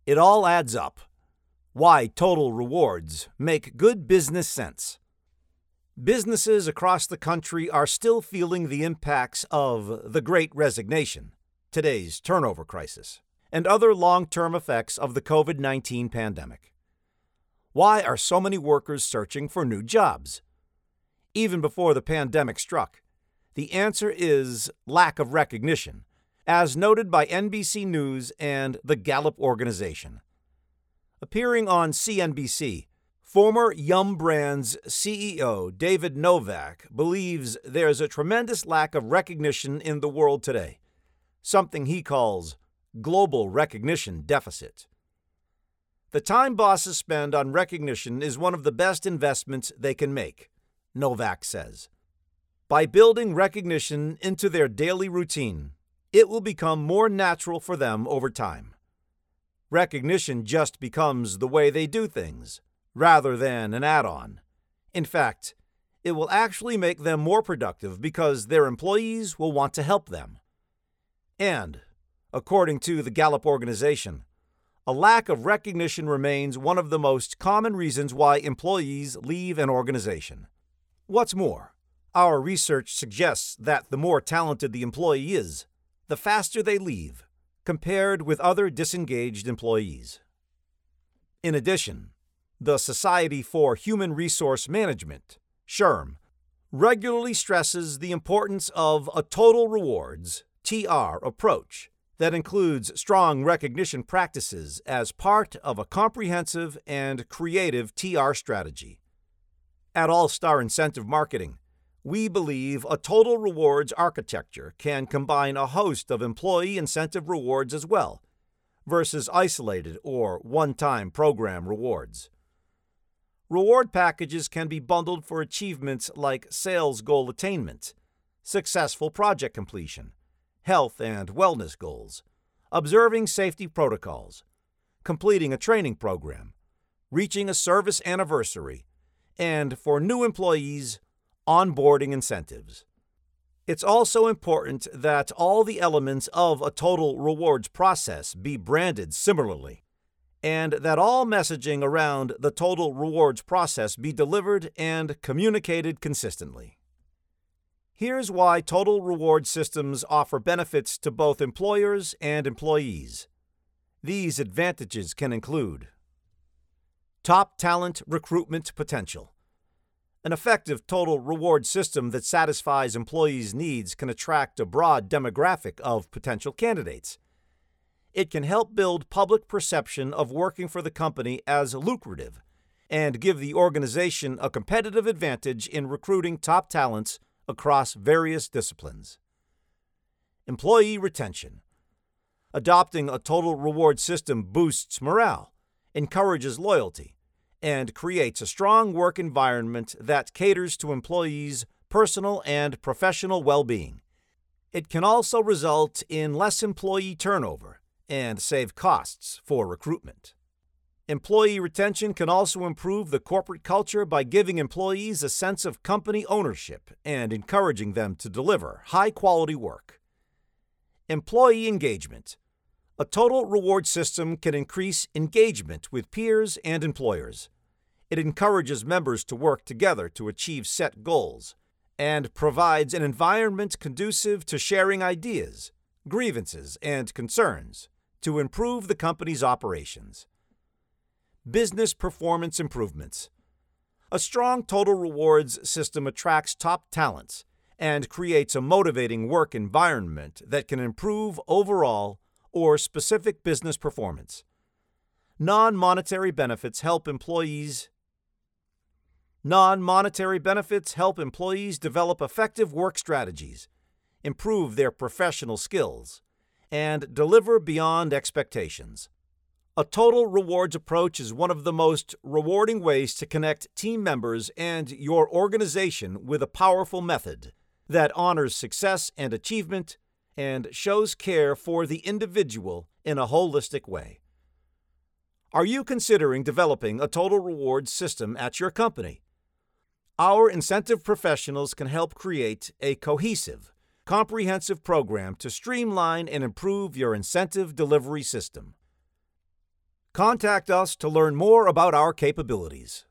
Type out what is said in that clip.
It all adds up. Why total rewards make good business sense. Businesses across the country are still feeling the impacts of the Great Resignation, today's turnover crisis, and other long-term effects of the COVID-19 pandemic. Why are so many workers searching for new jobs? Even before the pandemic struck, the answer is lack of recognition, as noted by NBC News and the Gallup organization. Appearing on CNBC, former Yum! Brands CEO David Novak believes there's a tremendous lack of recognition in the world today, something he calls global recognition deficit. The time bosses spend on recognition is one of the best investments they can make, Novak says. By building recognition into their daily routine, it will become more natural for them over time. Recognition just becomes the way they do things, rather than an add-on. In fact, it will actually make them more productive because their employees will want to help them. And, according to the Gallup organization, a lack of recognition remains one of the most common reasons why employees leave an organization. What's more, our research suggests that the more talented the employee is, the faster they leave, compared with other disengaged employees. In addition, the Society for Human Resource Management, SHRM, regularly stresses the importance of a total rewards, TR, approach that includes strong recognition practices as part of a comprehensive and creative TR strategy. At All-Star Incentive Marketing, we believe a total rewards architecture can combine a host of employee incentive rewards as well, versus isolated or one-time program rewards. Reward packages can be bundled for achievements like sales goal attainment, successful project completion, health and wellness goals, observing safety protocols, completing a training program, reaching a service anniversary, and for new employees, onboarding incentives. It's also important that all the elements of a total rewards process be branded similarly, and that all messaging around the total rewards process be delivered and communicated consistently. Here's why total reward systems offer benefits to both employers and employees. These advantages can include top talent recruitment potential. An effective total reward system that satisfies employees' needs can attract a broad demographic of potential candidates. It can help build public perception of working for the company as lucrative and give the organization a competitive advantage in recruiting top talents across various disciplines. Employee retention. Adopting a total reward system boosts morale, encourages loyalty, and creates a strong work environment that caters to employees' personal and professional well-being. It can also result in less employee turnover and save costs for recruitment. Employee retention can also improve the corporate culture by giving employees a sense of company ownership and encouraging them to deliver high-quality work. Employee engagement. A total reward system can increase engagement with peers and employers. It encourages members to work together to achieve set goals and provides an environment conducive to sharing ideas, grievances, and concerns to improve the company's operations. Business performance improvements. A strong total rewards system attracts top talents and creates a motivating work environment that can improve overall or specific business performance. Non-monetary benefits help employees develop effective work strategies, improve their professional skills, and deliver beyond expectations. A total rewards approach is one of the most rewarding ways to connect team members and your organization with a powerful method that honors success and achievement and shows care for the individual in a holistic way. Are you considering developing a total rewards system at your company? Our incentive professionals can help create a cohesive, comprehensive program to streamline and improve your incentive delivery system. Contact us to learn more about our capabilities.